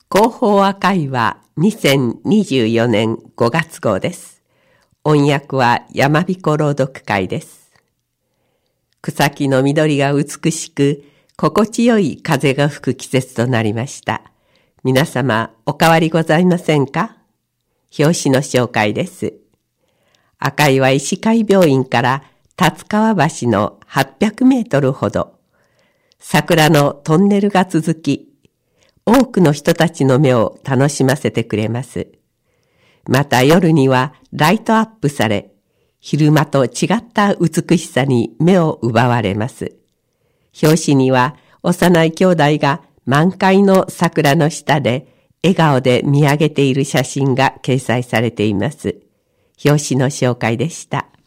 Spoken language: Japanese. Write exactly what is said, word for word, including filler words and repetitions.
広報赤いはにせんにじゅうよねんごがつ号です。音訳は山彦朗読会です。草木の緑が美しく、心地よい風が吹く季節となりました。皆様、お変わりございませんか？表紙の紹介です。赤いは医師会病院から立川橋のはっぴゃくメートルほど。桜のトンネルが続き、多くの人たちの目を楽しませてくれます。また夜にはライトアップされ、昼間と違った美しさに目を奪われます。表紙には幼い兄弟が満開の桜の下で笑顔で見上げている写真が掲載されています。表紙の紹介でした。